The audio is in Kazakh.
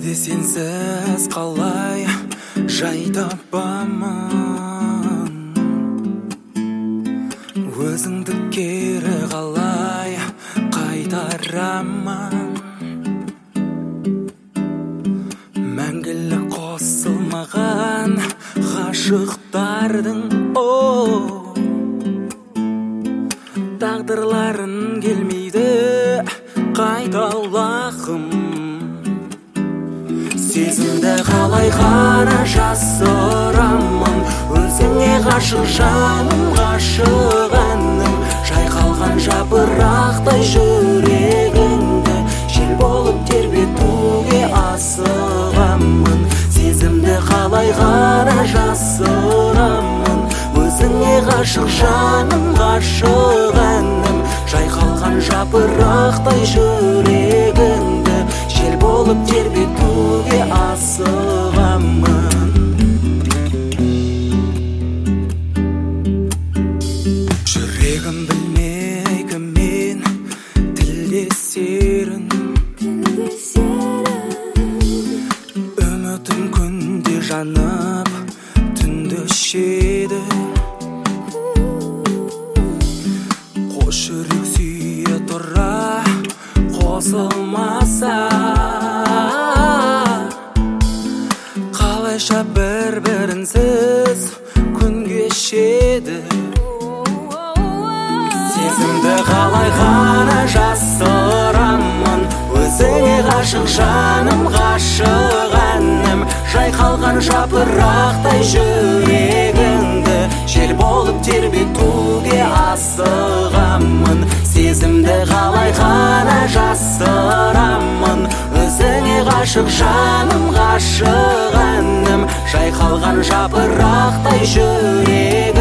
кейде сенсіз қалай жай табамын, өзіңді кері қалай қайтарамын. Мәңгілік қосылмаған ғашықтардың тағдырларын келмейді қайталағым. Сезімді қалай ғана жасырамын, өзіңе ғашық жаным, ғашық әнім. Жайқалған жапырақтай жүрегіңді жел болып тербетуге асығамын. Сезімді қалай ғана жасырамын, өзіңе ғашық жаным, ғашық әнім. Жайқалған жапырақтай жүрегіңді жел болып тербетуге асығамын. Жүрегім білмей кіммен тілдесерін, үмітім күнде жанып түнді өшеді. Қош жүрек сүйе тұра қосылмаса, қалайша бір-бірінсіз күн кешеді. Сезімді қалай ғана жасырамын, өзіңе ғашық жаным, ғашық әнім. Жайқалған жапырақтай жүрегіңді жел болып тербетуге асығамын. Сезімді қалай ғана жасырамын, өзіңе ғашық жаным, ғашық әнім. Жайқалған жапырақтай жүрегіңді